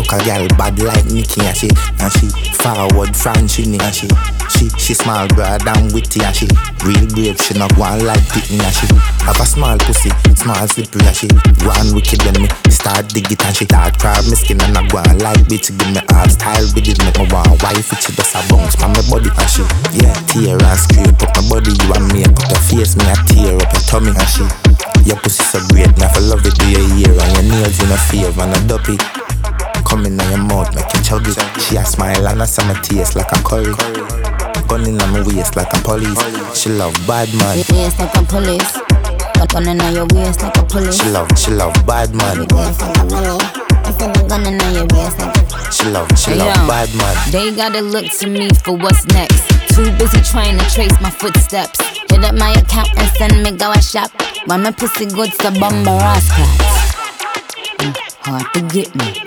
Duck a gal bad like Nicky and she forward Francini and she small broad and witty and she real brave. She not one like Pitney and she have a small pussy, small slippery and she one wicked when me start dig it and she start crab me skin and I go on like bitch. Give me hard style with it, make me want wife it. She does a bounce from my body and she tear and scrape up my body. You and me put your face, me a tear up your tummy and she your pussy so great, me I love it. Do your ear and your nails in a favor and a duppy. Come in on your mouth, make you chug it. She a smile and a summer taste like a curry. Gun in on my waist like a police. She love bad man. Waist like a police. Gun in on your waist like a police. She love bad man. Waist like a police. Gun in on your waist like a She love bad man. They gotta look to me for what's next. Too busy trying to trace my footsteps. Hit up my account and send me go a shop. When my pussy good to bumper ass class. Hard to get me.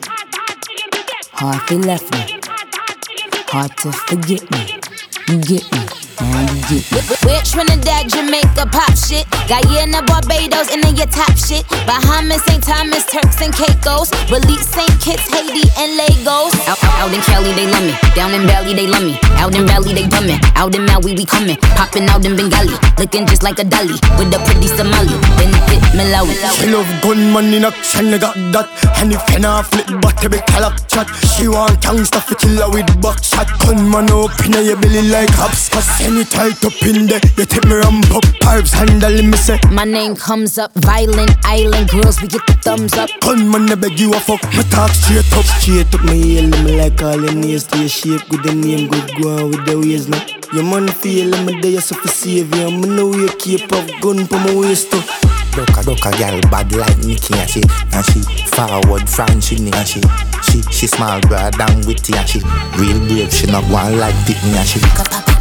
Hard to left me. Hard to forget me. You get me. We're Trinidad, Jamaica, pop shit. Guyana, Barbados, and then your top shit. Bahamas, St. Thomas, Turks and Caicos. Belize, St. Kitts, Haiti, and Lagos. Out in Cali, they love me. Down in Bali, they love me. Out in Bali, they dummin'. Out in Maui, we comin'. Poppin' out in Bengali. Looking just like a dolly. With a pretty Somali. Then hit Malawi. She love gunman in action, I got that. And if you not flip back, every clock chat. She want gangsta for killer with buckshot. Gunman up in your belly like hops. Cause any tight up in there, you take me ramp up. Pipes handling me say my name comes up, violent island girls, we get the thumbs up. Gunman, I beg you a fuck, me talk straight up. Straight up, me yell, me like all your nails. To your shape, good the name, good go on with the ways now. Your man feel, me there so for save you. Me know you keep up gun for my waist too. Duck a gal bad like Nicky and she forward Francini and she small broad and witty and she real brave. She not one like Pitney and she